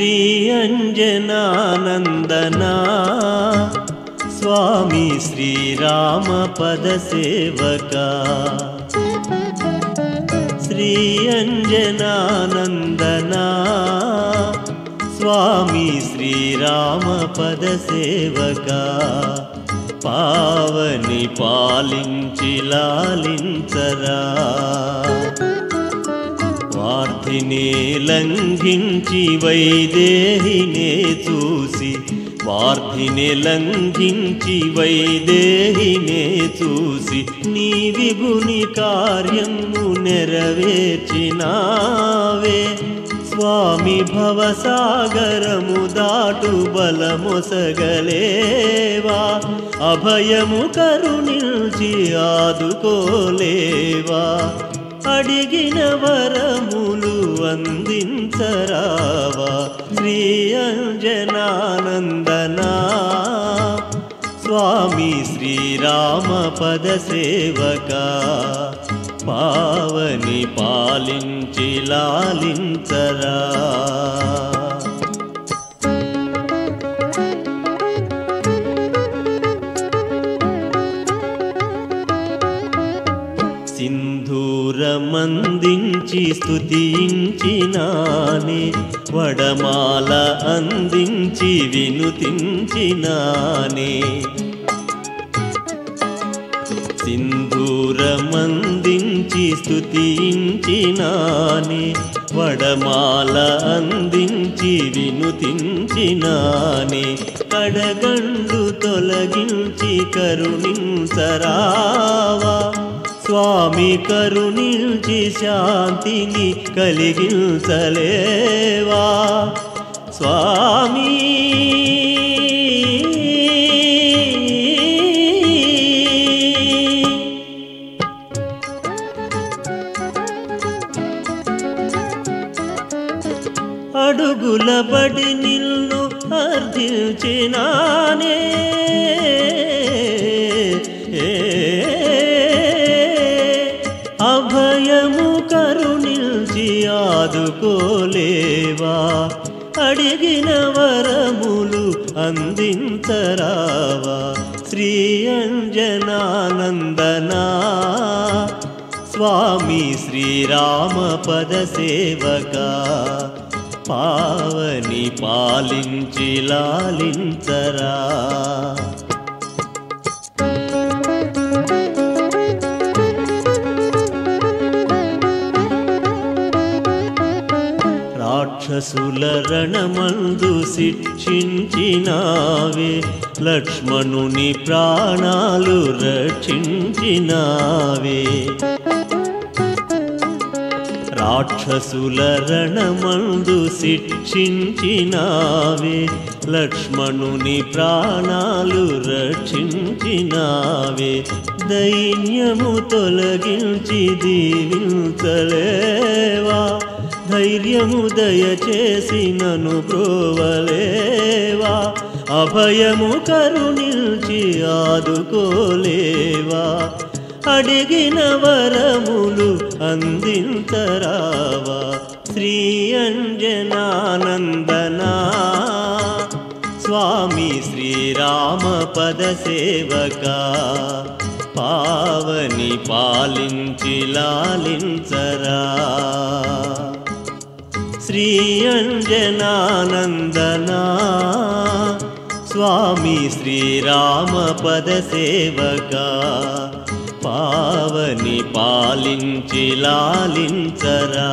శ్రీ అంజనానందనా స్వామి శ్రీరామ పద సేవకా శ్రీ అంజనానందనా స్వామి శ్రీరామ పద సేవకా పావని పాలించి లాలించరా వార్ధినే లంఘించి వైదేహినే చూసి వార్ధినే లంఘించి వైదేహినే చూసి నీ విభుని కార్యము నెరవేర్చినావే స్వామి భవసాగరము దాటు బలమొసగలేవా అభయము కరుణించి ఆదుకోలేవా అడిగిన వరములు అందించరావా శ్రీ అంజనానందనా స్వామి శ్రీరామ పద సేవకా పావని పాలించి లాలించరా సింధూరమందించి స్తుతించినానే వడమాల అందించి వినుతించినానే సింధూరమందించి స్తుతించినానే వడమాల అందించి వినుతించినానే కడగండు తొలగించి కరుణించరావా స్వామి కరుణించి శాంతిని కలిగించలేవా స్వామి అడుగుల బడి నిన్ను అర్థించినానే అభయము కరుణించి ఆదుకోలేవా అడిగిన వరములు అందించరావా శ్రీ అంజనానందనా స్వామి శ్రీరామ పద సేవకా పావని పాలించి లాలించరా రాక్షసుల రణమందు శిక్షించినావే లక్ష్మణుని ప్రాణాలు రక్షించినావే రాక్షసుల రణమందు శిక్షించినావే లక్ష్మణుని ప్రాణాలు రక్షించినావే దైన్యము తొలగించి దీవించలేవా ధైర్యము దయచేసి నన్ను బ్రోవలేవా అభయము కరుణించి ఆదుకోలేవా అడిగిన వరములు అందించరావా శ్రీ అంజనానందనా స్వామి శ్రీరామ పద సేవకా పావని పాలించి లాలించరా శ్రీ అంజనానందనా స్వామి శ్రీరామ పద సేవకా పావని పాలించి లాలించరా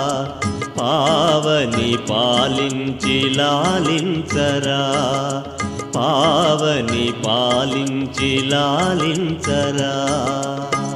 పావని పాలించి లాలించరా పావని పాలించి లాలించరా